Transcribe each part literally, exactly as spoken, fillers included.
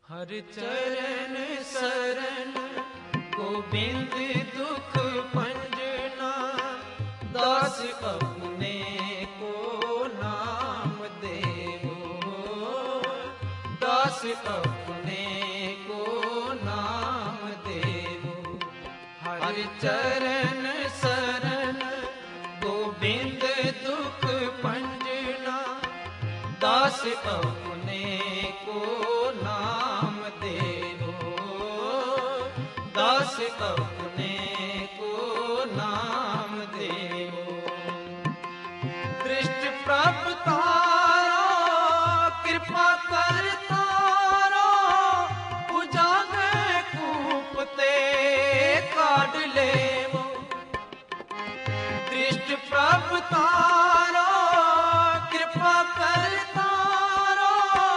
हर चरण शरण गोविंद दुख भंजना, दास अपने को नाम देवो, दास अपने को नाम देवो। हर चरण शरण गोविंद दुख भंजना, दास अपने को नाम देवो, दास अपने को नाम देवो। दृष्ट प्रभ तारो कृपा कर तारो, उजागर कूप ते काढ़ लेवो। दृष्ट प्रभ तारो कृपा कर तारो,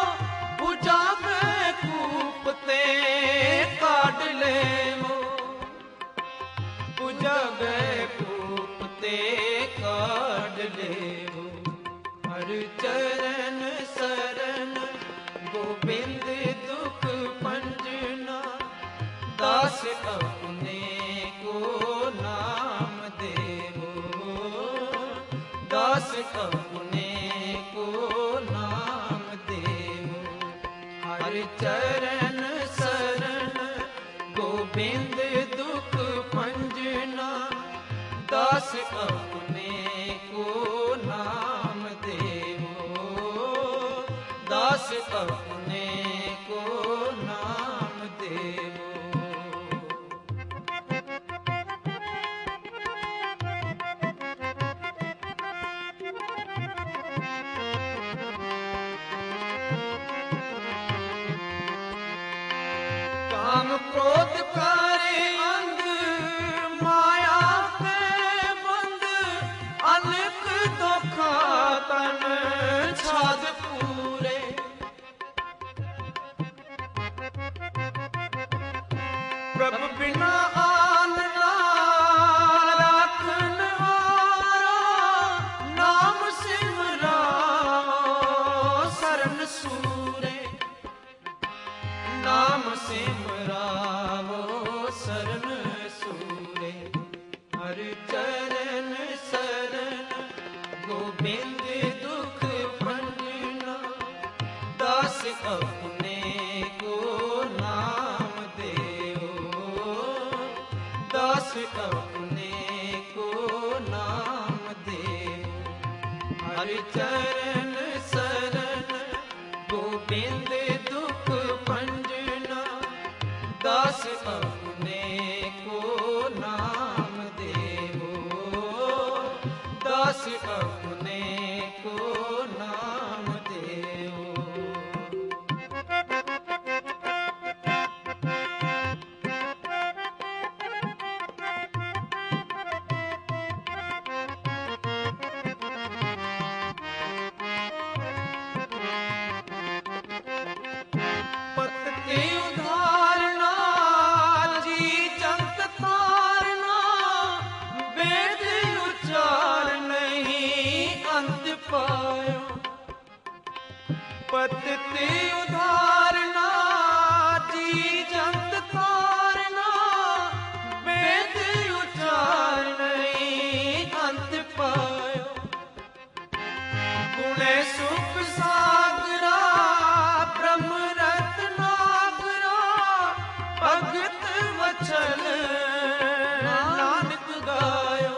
उजागर कूप ते काढ़ लेवो, उजागर कूप ते काढ़ लेवो। हर चरण शरण गोविंद दुख भंजना, दास अपने को नाम देवो, दास अपने को नाम देवो। हर चरण शरण गोविंद दुख भंजना, दास अपने को नाम देवो, दास अपने को नाम देवो। काम क्रोध करे अंग, माया के बंद, अनेक दुखा तन छाद पूरे। प्रभु बिना आन ना राखन हारा, नाम सिमराओ शरण सूरे, नाम सिमरावो शरण सूरे। हर चरण शरण गोविंद दुख भंजना, दास अपने को नाम देवो, दास अपने को नाम देवो। हर चरण शरण गोविंद दुख भंजना, दास अपने को नाम देवो, दास अपने को नाम देवो। पतति उधारना जी जंत तारना, वेद उचार नहीं अंत पायो। गुणे सुख सागरा ब्रह्म रत्नागरा, भगत वचन नानक गायो,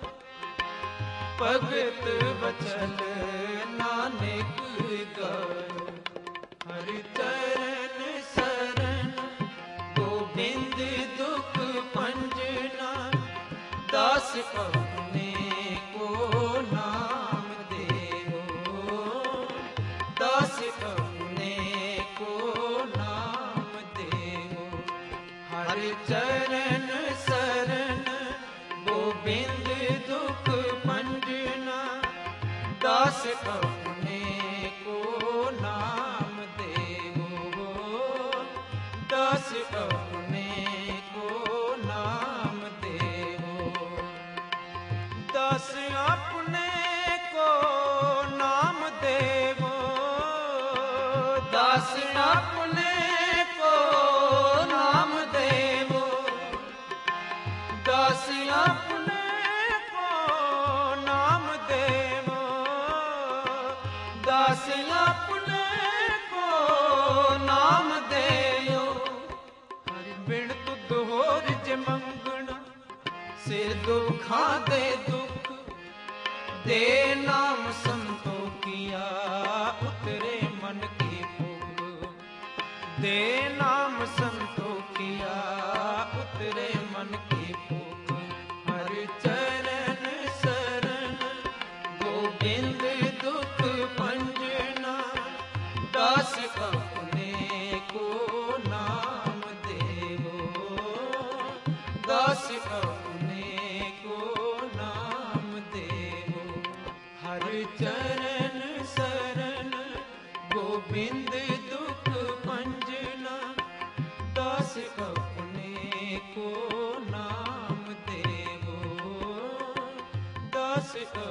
भगत वचन नानक गायो। हर चरण शरण गोविंद दुख भंजना, दास अपने को नाम देवो, दास अपने को नाम देवो। हर चरण शरण गोविंद दुख भंजना, दास अपने को नाम देवो, दास अपने को नाम देवो। दास अपने को नाम देवो, दास अपने नाम देयो। हरि बिन तुद होर जे मंगना, सिर दुखा दे दुख। दे नाम संतो किया, उतरे मन की भूख। दे नाम संतो किया, उतरे मन की भूख। हर चरण शरण गोविंद दुख भंजना। दास अपने को नाम देवो, दास अपने को नाम देवो। हर चरण शरण गोविंद दुख भंजना। दास अपने को नाम देवो, दास